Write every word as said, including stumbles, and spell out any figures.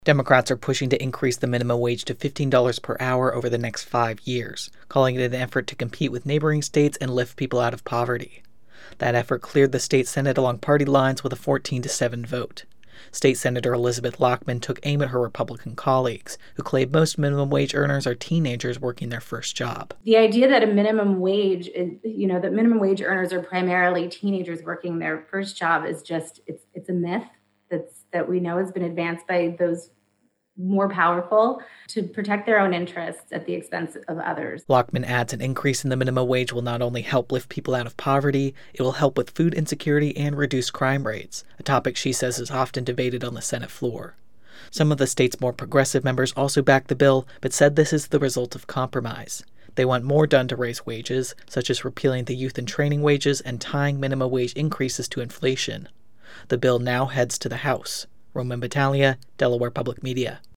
Democrats are pushing to increase the minimum wage to fifteen dollars per hour over the next five years, calling it an effort to compete with neighboring states and lift people out of poverty. That effort cleared the state Senate along party lines with a fourteen to seven vote. State Senator Elizabeth Lockman took aim at her Republican colleagues, who claim most minimum wage earners are teenagers working their first job. The idea that a minimum wage, is, you know, that minimum wage earners are primarily teenagers working their first job is just, it's it's a myth that's that we know has been advanced by those more powerful to protect their own interests at the expense of others. Lockman adds an increase in the minimum wage will not only help lift people out of poverty, it will help with food insecurity and reduce crime rates, a topic she says is often debated on the Senate floor. Some of the state's more progressive members also backed the bill, but said this is the result of compromise. They want more done to raise wages, such as repealing the youth and training wages and tying minimum wage increases to inflation. The bill now heads to the House. Roman Battaglia, Delaware Public Media.